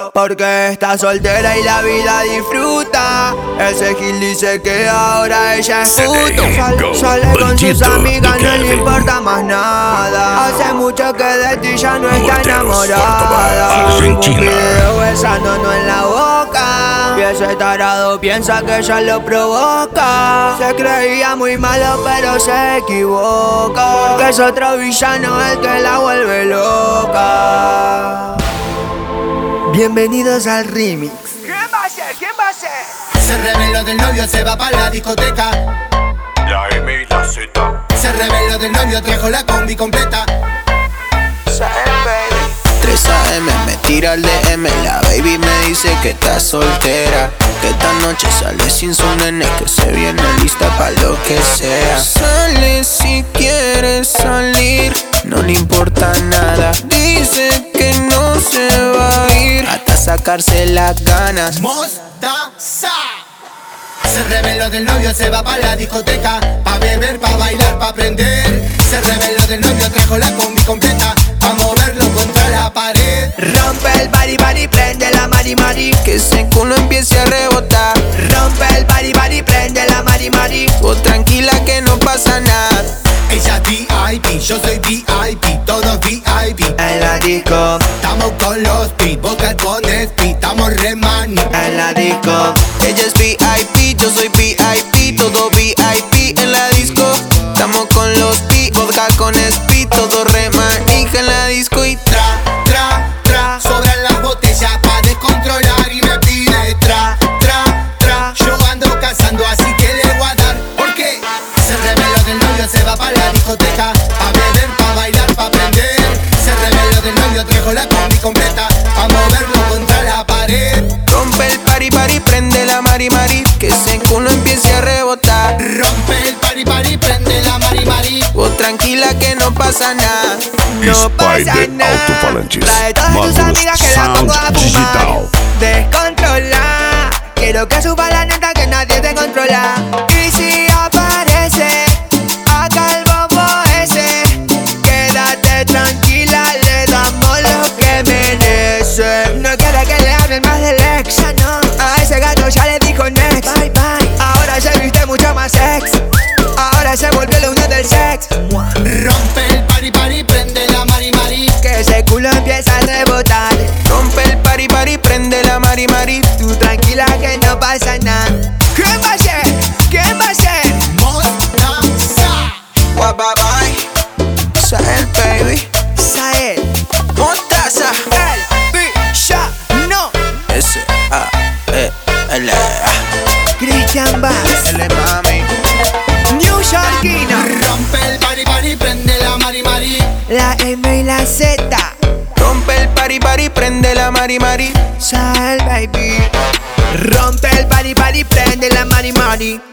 porque está soltera y la vida disfruta. Ese Gil dice que ahora ella es puto. Sale con sus amigas, no le importa más nada. Hace mucho que de ti ya no está enamorada. Un video besándonos en la boca, y ese tarado piensa que ella lo provoca. Se creía muy malo pero se equivoca, que es otro villano el que la vuelve loca. Bienvenidos al remix. ¿Quién va a ser? ¿Quién va a ser? Se reveló del novio, se va para la discoteca. La M y la Z. Se reveló del novio, trajo la combi completa. 3 AM me tira el DM, la baby me dice que está soltera, que esta noche sale sin su nene, que se viene lista pa' lo que sea. Sale si quiere salir, no le importa nada, dice que no se va a ir hasta sacarse las ganas. Mostaza. Se reveló del novio, se va pa' la discoteca, pa' beber, pa' bailar, pa' aprender. Se reveló del novio, trajo la combi completa, pa' moverlo contra la pared. Rompe el bari bari, prende la mari mari, Que ese culo empiece a rebotar. rompe el bari bari, prende la mari mari. Vos tranquila que no pasa nada. Ella es VIP, yo soy VIP, todos VIP. En la disco, Estamos con los pi, vocal con speed, estamos re mani. en la disco, Ella es VIP, yo soy VIP, todo VIP en la disco. Estamos con los pi, vodka con speed, todo re manija en la disco y Tra, tra, tra, sobran las botellas pa' descontrolar y me pide tra, tra, tra. Yo ando cazando así que le voy a dar, ¿por qué? Se reveló del novio, se va pa' la discoteca, pa' beber, pa' bailar, pa' aprender. Se reveló del novio, trajo la combi completa, pa' moverlo contra la pared. rompe el pari pari, prende la mari mari, que ese culo empiece a rebotar. Rompe el pari pari, prende la mari mari. Vos tranquila que no pasa nada. no pasa nada. Trae todas tus amigas que la pongo a fumar. Descontrola, quiero que suba la neta que nadie te controla. Y si aparece acá el bobo ese, quédate tranquila, le damos lo que merece. No quiere que le hablen más del ex, no. A ese gato ya le dijo next. Bye bye. Ahora se viste mucho más sex, ahora se volvió la unión del sex. Rompe el pari pari, prende la mari mari. Que ese culo empieza a rebotar. Rompe el pari pari, prende la mari mari. Tú tranquila que no pasa nada. ¿Quién va a ser? ¿Quién va a ser? Mostaza. Bye. Sahel baby, Sael, Mostaza. el no. S-A-E-L. Christian Bass, L mami. New Yorkino, Rompe el pari pari, prende la mari mari. la M y la Z. Rompe el pari pari, prende la mari mari. Sael baby. Rompe el body body, prende la mari mari.